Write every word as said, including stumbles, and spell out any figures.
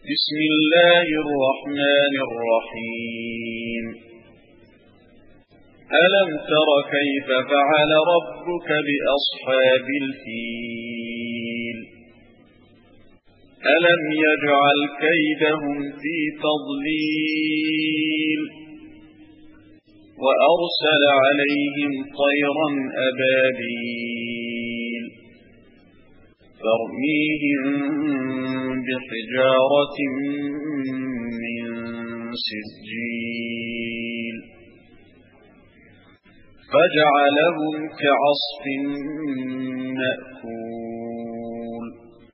بسم الله الرحمن الرحيم ألم تر كيف فعل ربك بأصحاب الفيل ألم يجعل كيدهم في تضليل وأرسل عليهم طيرا أبابيل ترميهم بحجارة من سجيل فجعلهم كعصف مأكول